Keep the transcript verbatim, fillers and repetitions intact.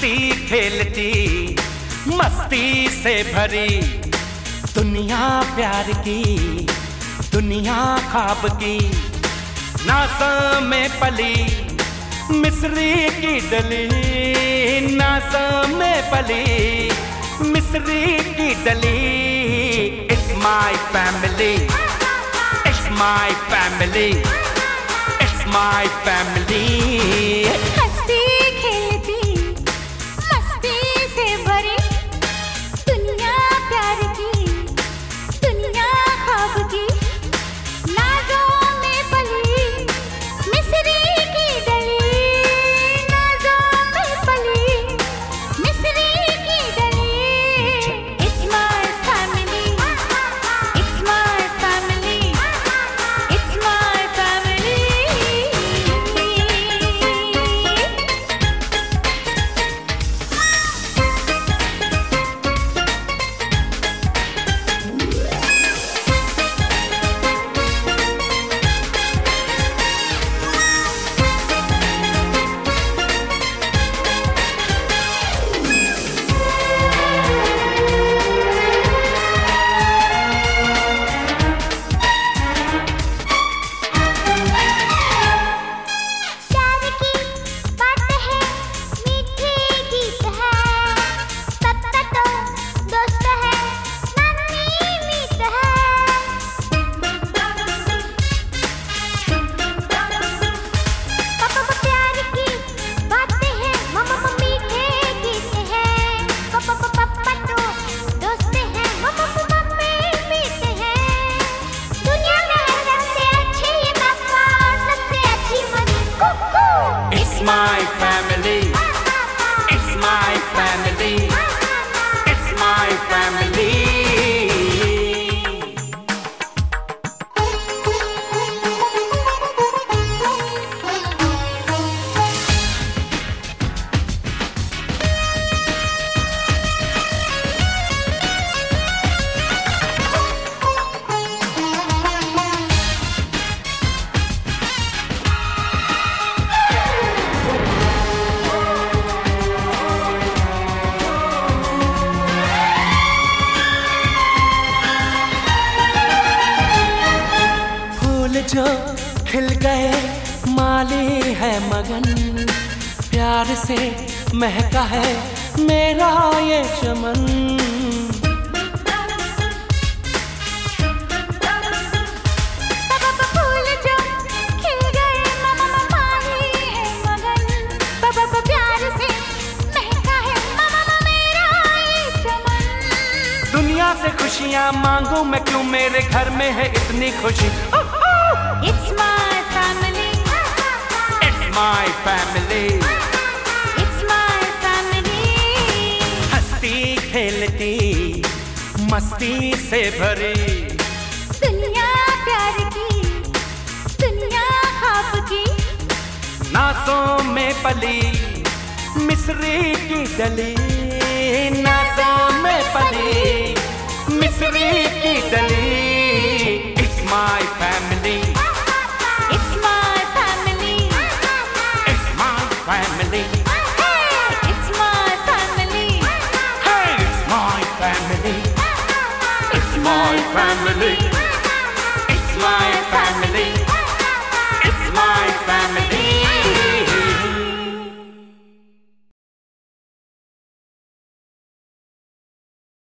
हंसती खेलती मस्ती से भरी दुनिया प्यार की, दुनिया ख्वाब की, नाज़ों में पली मिस्री की डली, नाज़ों में पली मिस्री की डली। It's my family, it's my family, it's my family। हंसती खेलती मस्ती से भरी दुनिया प्यार की, दुनिया ख्वाब की, नाज़ों में पली मिस्री की डली, नाज़ों में पली मिस्री की डली। It's my family, it's my family, it's my family। प्यार की बात है, मीठे गीत है, सबका तो दोस्त है, नानी मीत है। पापा प्यार की बात है, मम्मा मीठे गीत है, पापा पापा तो दोस्त है, मम्मा मम्मी मीत है। दुनिया में सबसे अच्छे ये पापा, सबसे अच्छी मम्मी। कुकू। It's my family, it's my family, it's my family। फूल जो खिल गए माली है मगन, प्यार से महका है मेरा ये चमन। पापा फूल जो खिल गए, मम्मा माही है मगन, पापा प्यार से महका है मम्मा मेरा ये चमन। दुनिया से खुशियाँ मांगू मैं क्यों, मेरे घर में है इतनी खुशी। It's my family, It's my family। it's my family। हंसती खेलती मस्ती से भरी दुनिया प्यार की, दुनिया ख्वाब की, नाज़ों में पली मिस्री की डली, नाज़ों में पली मिस्री की डली। It's my family, it's my family, it's my family, hey, it's my family, hey, it's my family, it's my family, it's my family।